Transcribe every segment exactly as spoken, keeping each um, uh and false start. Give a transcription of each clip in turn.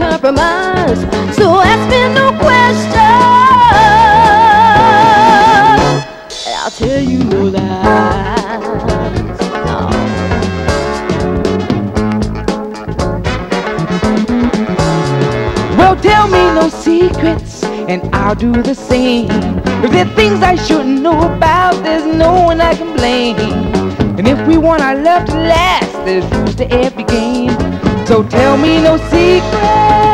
compromise. So ask me no question, and I'll tell you no lies. No. Well, tell me no secrets, and I'll do the same. If there are things I shouldn't know about, there's no one I can blame. And if we want our love to last, there's rules to every game. So tell me no secrets,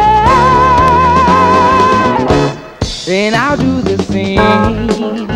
and I'll do the same.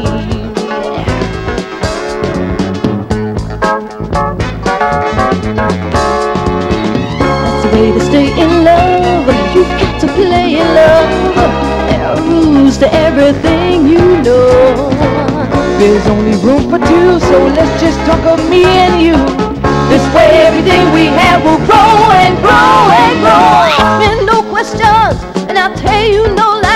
That's the way to stay in love. You've got to play in love. There are rules to everything, you know. There's only room for two, so let's just talk of me and you. This way everything we have will grow and grow and grow. Ask me no questions, and I'll tell you no